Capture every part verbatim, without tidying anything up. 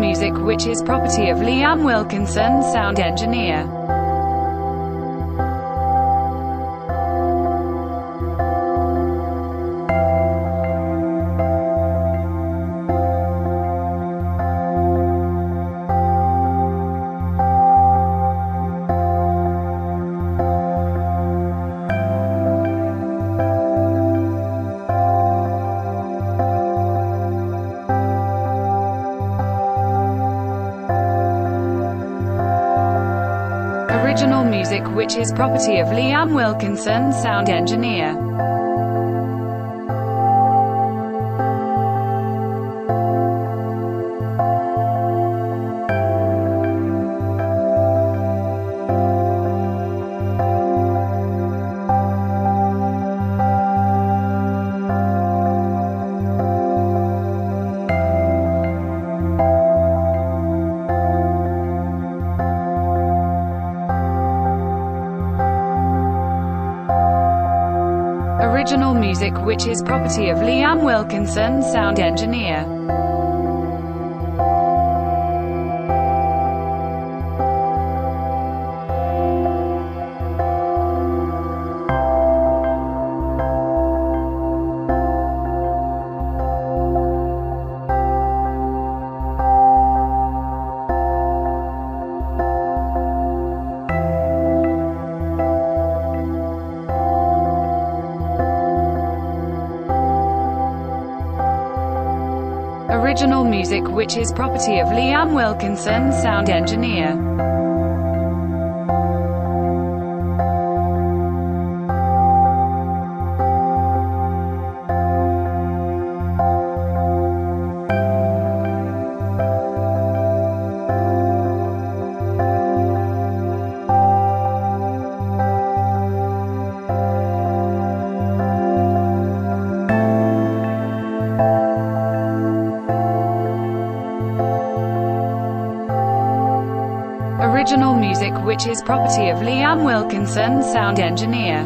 music which is property of Liam Wilkinson, sound engineer. Original music which is property of Liam Wilkinson, sound engineer. Original music which is property of Liam Wilkinson, sound engineer. Original music which is property of Liam Wilkinson, sound engineer. Original music which is property of Liam Wilkinson, sound engineer.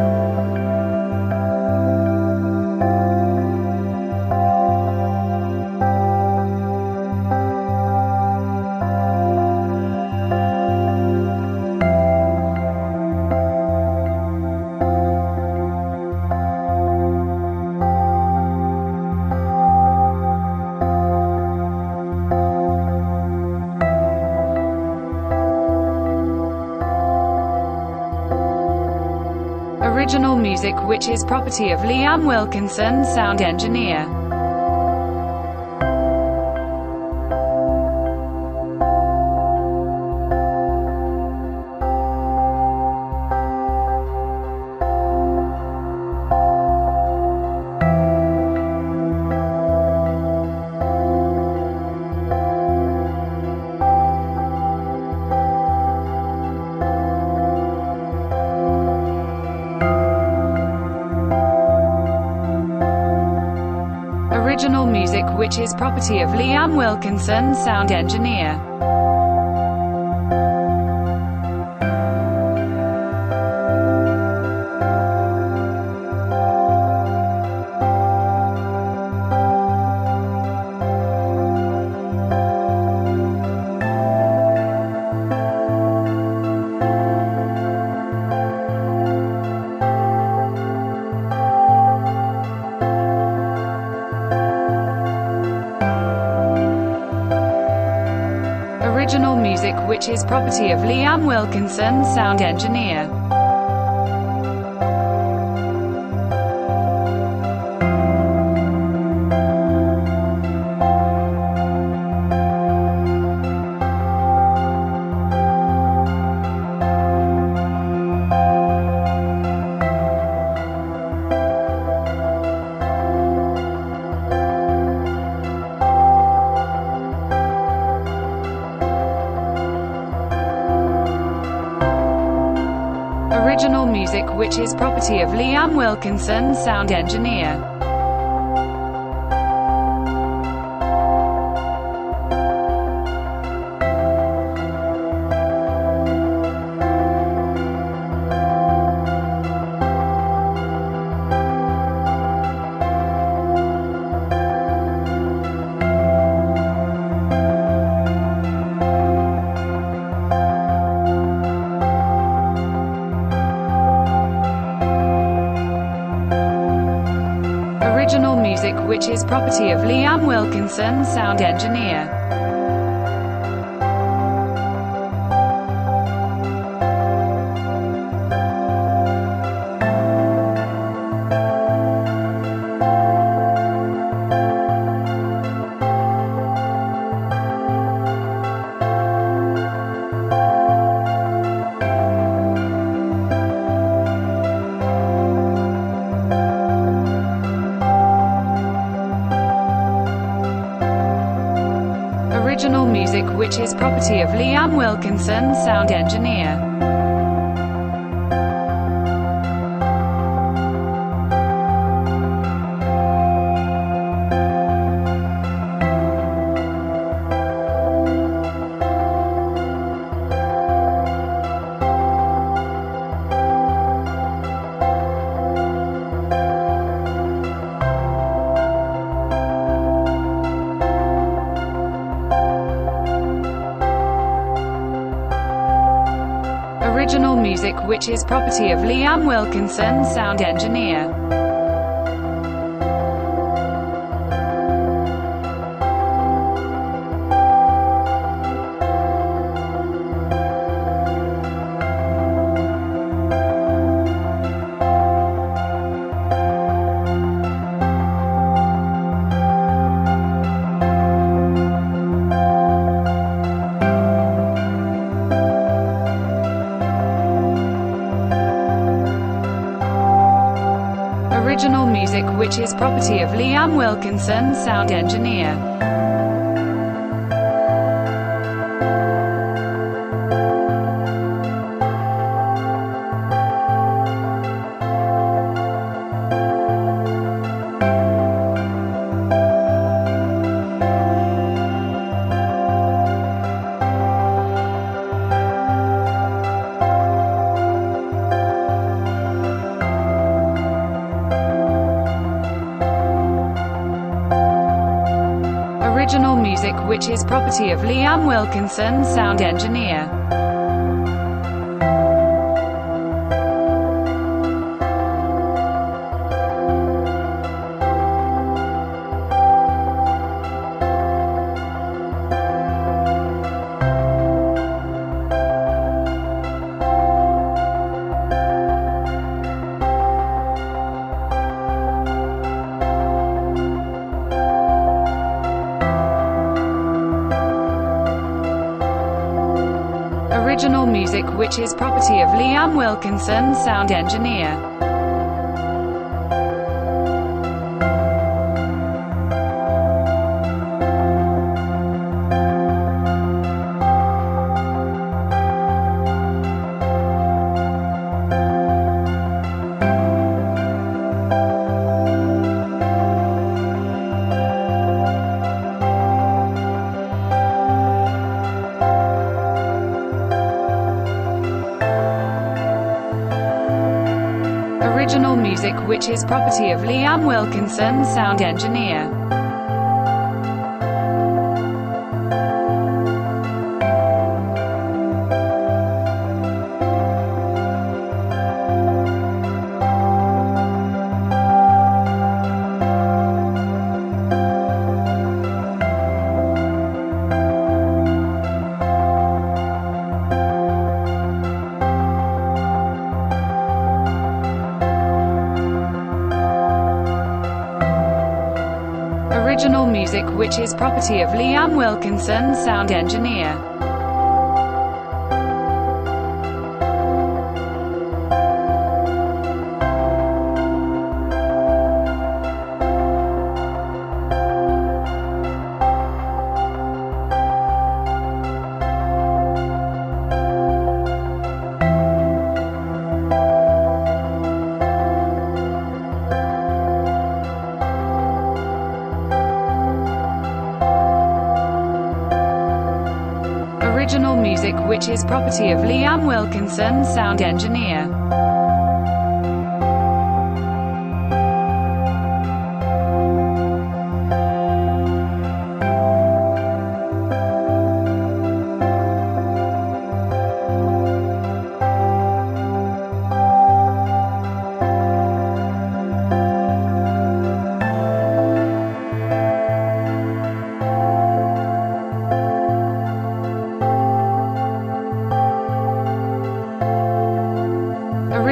Original music which is property of Liam Wilkinson, sound engineer. Original music which is property of Liam Wilkinson, sound engineer. Original music which is property of Liam Wilkinson, sound engineer. Original music which is property of Liam Wilkinson, sound engineer. property of Liam Wilkinson, sound engineer. Original music which is property of Liam Wilkinson, sound engineer. Original music which is property of Liam Wilkinson, sound engineer. Original music which is property of Liam Wilkinson, sound engineer. Original music which is property of Liam Wilkinson, sound engineer. Original music which is property of Liam Wilkinson, sound engineer. Original music which is property of Liam Wilkinson, sound engineer. Original music which is property of Liam Wilkinson, sound engineer. Original music which is property of Liam Wilkinson, sound engineer.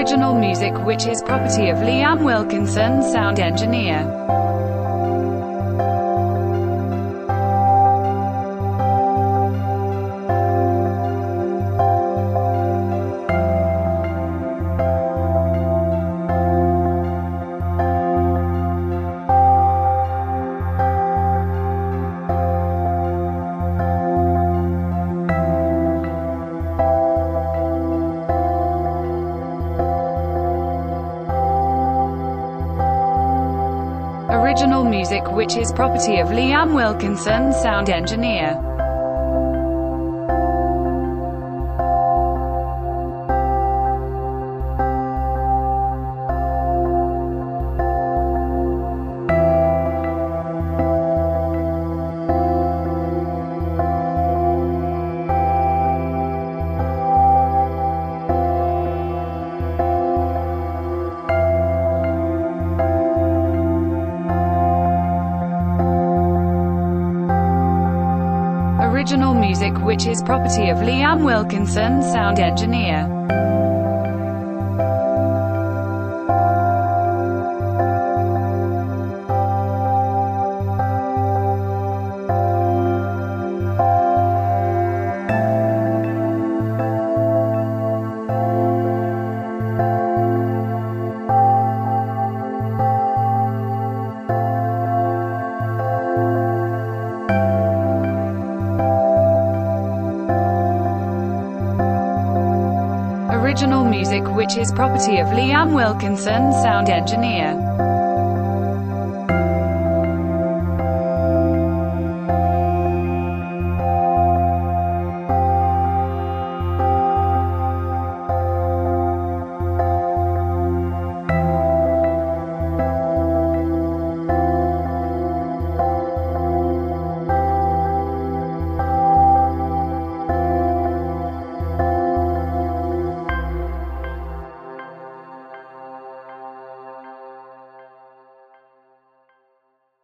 Original music which is property of Liam Wilkinson, sound engineer. Original music which is property of Liam Wilkinson, sound engineer. Original music which is property of Liam Wilkinson, sound engineer. Original music which is property of Liam Wilkinson, sound engineer.